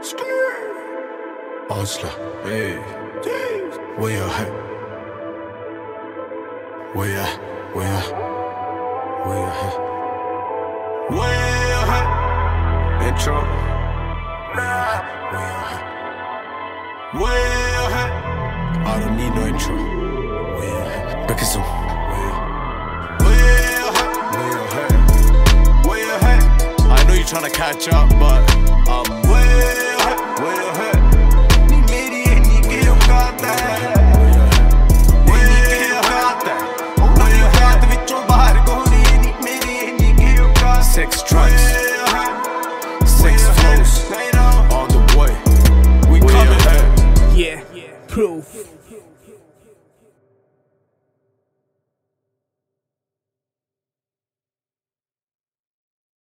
Oslo, hey, where you at? Where you at? Where you at? Where you at? Where you at? Intro. Where you at? Where you at? Where you at? I don't need no intro. Where you at? Back zoom. Where you at? Where you at? Where you at? I know you're trying to catch up, but where you at? Where you at? Six tracks.